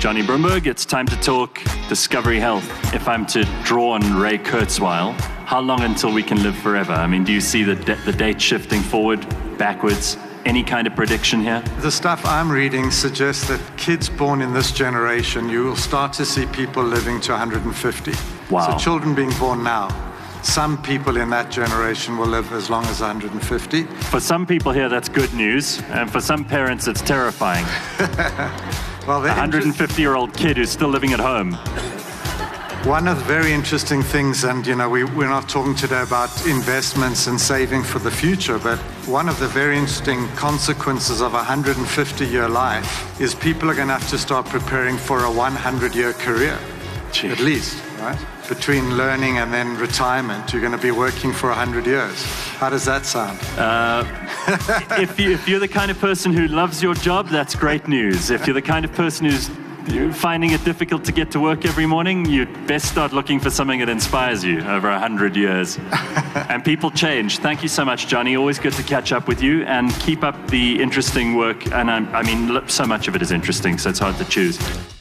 Johnny Broomberg, it's time to talk Discovery Health. If I'm to draw on Ray Kurzweil, how long until we can live forever? I mean, do you see the date shifting forward, backwards? Any kind of prediction here? The stuff I'm reading suggests that kids born in this generation, you will start to see people living to 150. Wow. So children being born now, some people in that generation will live as long as 150. For some people here, that's good news. And for some parents, it's terrifying. Well, a 150-year-old kid who's still living at home. One of the very interesting things, and we're not talking today about investments and saving for the future, but one of the very interesting consequences of a 150-year life is people are going to have to start preparing for a 100-year career, at least, right? Between learning and then retirement, you're going to be working for 100 years. How does that sound? If you're the kind of person who loves your job, that's great news. If you're the kind of person who's finding it difficult to get to work every morning, you'd best start looking for something that inspires you over 100 years. And people change. Thank you so much, Johnny. Always good to catch up with you, and keep up the interesting work. And I mean, so much of it is interesting, so it's hard to choose.